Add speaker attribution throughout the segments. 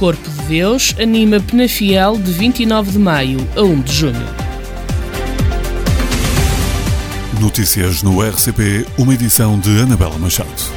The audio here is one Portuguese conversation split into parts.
Speaker 1: Corpo de Deus anima Penafiel de 29 de maio a 1 de junho.
Speaker 2: Notícias no RCP, uma edição de Anabela Machado.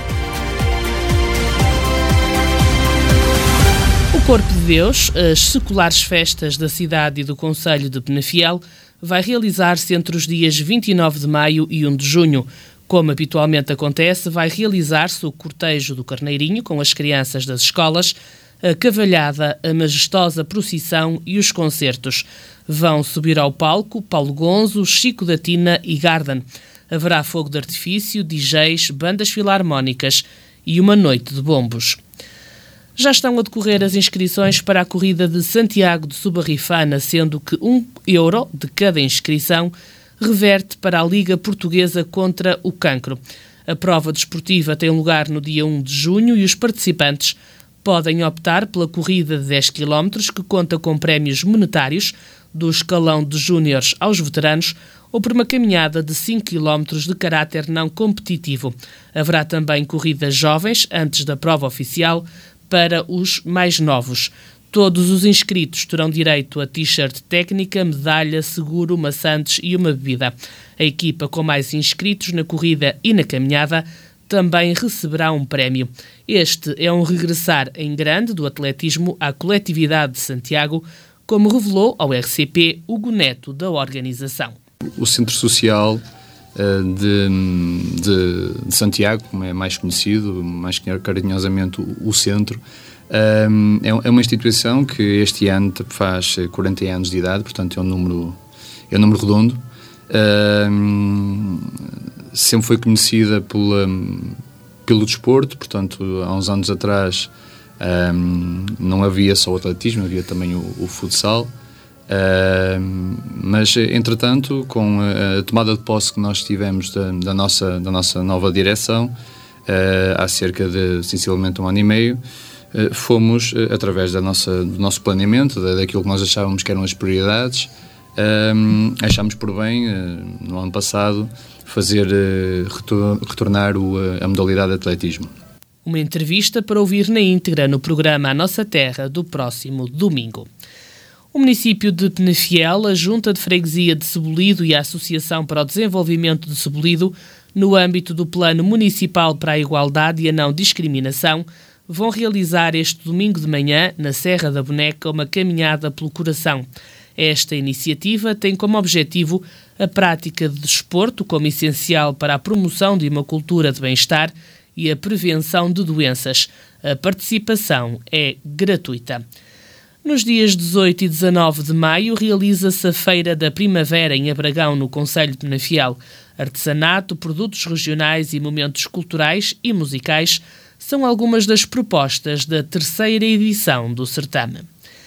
Speaker 1: O Corpo de Deus, as seculares festas da cidade e do concelho de Penafiel, vai realizar-se entre os dias 29 de maio e 1 de junho. Como habitualmente acontece, vai realizar-se o cortejo do Carneirinho com as crianças das escolas, a cavalhada, a majestosa procissão e os concertos. Vão subir ao palco Paulo Gonzo, Chico da Tina e Garden. Haverá fogo de artifício, DJs, bandas filarmónicas e uma noite de bombos. Já estão a decorrer as inscrições para a corrida de Santiago de Subarrifana, sendo que €1 de cada inscrição reverte para a Liga Portuguesa contra o Cancro. A prova desportiva tem lugar no dia 1 de junho e os participantes podem optar pela corrida de 10 km, que conta com prémios monetários do escalão de júniores aos veteranos, ou por uma caminhada de 5 km de caráter não competitivo. Haverá também corridas jovens antes da prova oficial para os mais novos. Todos os inscritos terão direito a t-shirt técnica, medalha, seguro, maçantes e uma bebida. A equipa com mais inscritos na corrida e na caminhada também receberá um prémio. Este é um regressar em grande do atletismo à coletividade de Santiago, como revelou ao RCP Hugo Neto, da organização.
Speaker 3: O Centro Social de Santiago, como é mais conhecido, mais carinhosamente o Centro, é uma instituição que este ano faz 40 anos de idade, portanto é um número redondo. Sempre foi conhecida pelo desporto, portanto há uns anos atrás não havia só o atletismo, havia também o futsal. Mas, entretanto, com a tomada de posse que nós tivemos da nossa nova direção, há cerca de, sensivelmente, 1 ano e meio, fomos, através do nosso planeamento, daquilo que nós achávamos que eram as prioridades, achámos por bem, no ano passado, fazer retornar a modalidade de atletismo.
Speaker 1: Uma entrevista para ouvir na íntegra no programa A Nossa Terra, do próximo domingo. O município de Penafiel, a Junta de Freguesia de Cebulido e a Associação para o Desenvolvimento de Cebulido, no âmbito do Plano Municipal para a Igualdade e a Não Discriminação, vão realizar este domingo de manhã, na Serra da Boneca, uma caminhada pelo coração. Esta iniciativa tem como objetivo a prática de desporto como essencial para a promoção de uma cultura de bem-estar e a prevenção de doenças. A participação é gratuita. Nos dias 18 e 19 de maio realiza-se a Feira da Primavera em Abragão, no concelho de Penafiel. Artesanato, produtos regionais e momentos culturais e musicais são algumas das propostas da 3ª edição do certame.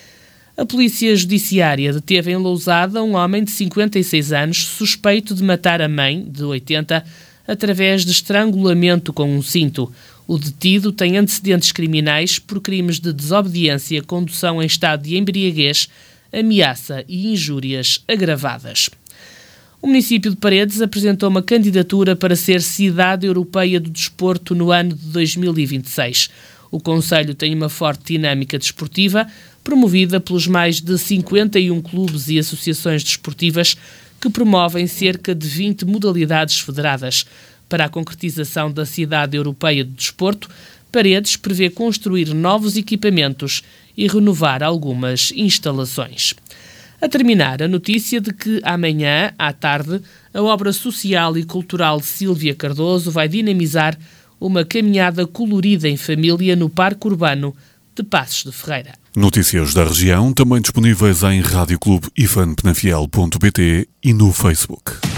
Speaker 1: A Polícia Judiciária deteve em Lousada um homem de 56 anos suspeito de matar a mãe, de 80, através de estrangulamento com um cinto. O detido tem antecedentes criminais por crimes de desobediência, condução em estado de embriaguez, ameaça e injúrias agravadas. O município de Paredes apresentou uma candidatura para ser Cidade Europeia do Desporto no ano de 2026. O concelho tem uma forte dinâmica desportiva, promovida pelos mais de 51 clubes e associações desportivas que promovem cerca de 20 modalidades federadas. Para a concretização da Cidade Europeia do Desporto, Paredes prevê construir novos equipamentos e renovar algumas instalações. A terminar, a notícia de que amanhã, à tarde, a obra social e cultural de Sílvia Cardoso vai dinamizar uma caminhada colorida em família no Parque Urbano de Passos de Ferreira.
Speaker 2: Notícias da região, também disponíveis em radioclubeifanpenafiel.pt e no Facebook.